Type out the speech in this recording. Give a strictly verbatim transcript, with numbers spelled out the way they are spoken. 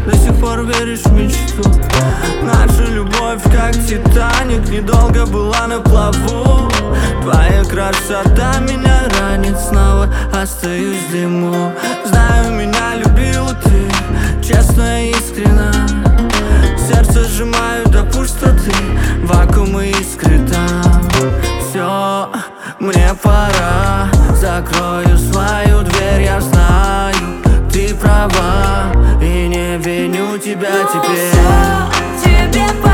до сих пор веришь в мечту. Наша любовь как Титаник, недолго была на плаву. Твоя красота меня ранит, снова остаюсь в дыму. Знаю, меня любила ты, честно и искренно. Сердце сжимаю до пустоты, вакуум и искры там. Все, мне пора, закрою свою дверь, я знаю, ты права, и не виню тебя теперь. Тебе пора.